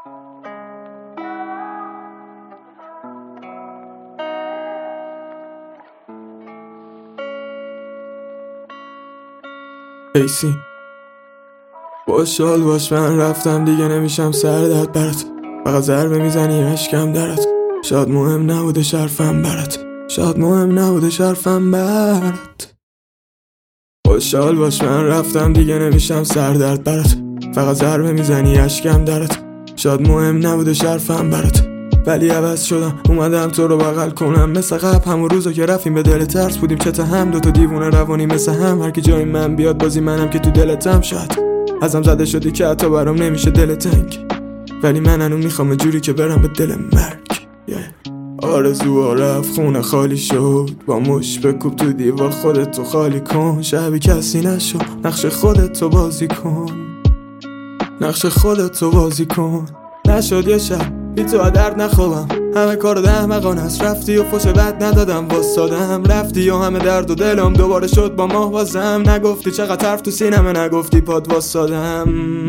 ایسی خوشحال باش من رفتم دیگه نمیشم سردرد برات، فقط ضربه میزنی اشکم درات. شاید مهم نبوده شرفم برات، شاید مهم نبوده شرفم برات. خوشحال باش من رفتم دیگه نمیشم سردرد برات، فقط ضربه میزنی اشکم درات. شاید مهم نبوده شرفم برات، ولی عوض شدم اومدم تو رو بغل کنم. مثل قبل همون روزا که رفتیم به دل ترس بودیم چه هم دوتا دیوونه روانی مثل هم. هر کی جای من بیاد بازی منم که تو دلتم. شاید ازم زده شدی که حتی برام نمیشه دل تنگ، ولی من هنوز میخوام جوری که برم به دل مرگ. آرزوها رفت خونه خالی شد، با مش بکوب تو دیوار خودتو خالی کن. شبی کسی نشو نقش خودتو بازی کن، نقش خودتو بازی کن. نشد یه شب بی تو درد نخوابم، همه کارو ده احمقانه است. رفتی و فوش بد ندادم واسادم، رفتی و همه درد و دلم دوباره شد با ماه بازم. نگفتی چقدر حرف تو سینمه، نگفتی پاد واسادم،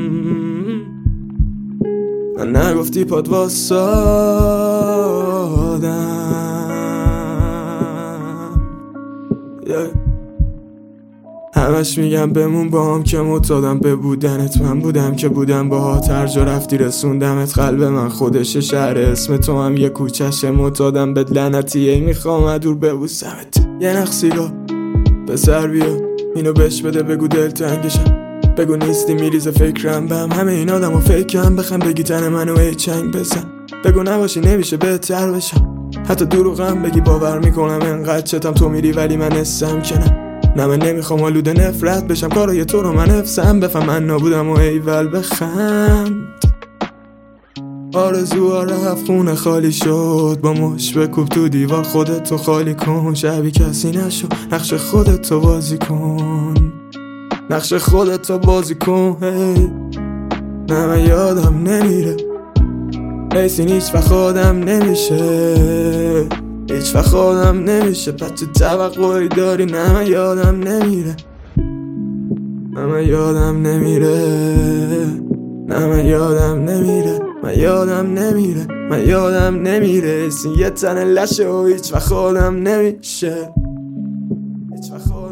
نگفتی پاد واسادم. همش میگم بمون با هم که معتادم به بودنت. من بودم که بودم باهات، هر جا رفتی رسوندمت. قلب من خودش شهر، اسم تو هم یه کوچشه. معتادم به لعنتی میخوام دور ببوسمت. یه نقصیگاه به سر بیا اینو بهش بده، بگو دل تنگشم، بگو نیستی میریزه فکرم بهم. همه این آدم و فکرم بخم بگی تن منو ای چنگ بزن. بگو نباشی نمیشه بهتر بشم، حتی دروغم بگی باور میکنم. انقدر چتم تو میری ولی من حسم کنم. نه من نمیخوام آلوده نفرت بشم، کارای تو رو من حفظم. بفهم من نابودم و ایول بخند. آرزوها رفت خونه خالی شد، با مش بکوب تو دیوار خودتو خالی کن. شبی کسی نشو نقش خودتو بازی کن، نقش خودتو بازی کن. نه من یادم نمیره ایسین، هیچ وقت خودم نمیشه، هیچ وقت خودم نمیشه. بچه توقعی داری؟ نه من یادم نمیره، نه من یادم نمیره، نه من یادم نمیره، من یادم نمیره، من یادم نمیره. ایسین یه تن لشه و هیچ وقت خودم نمیشه، هیچ وقت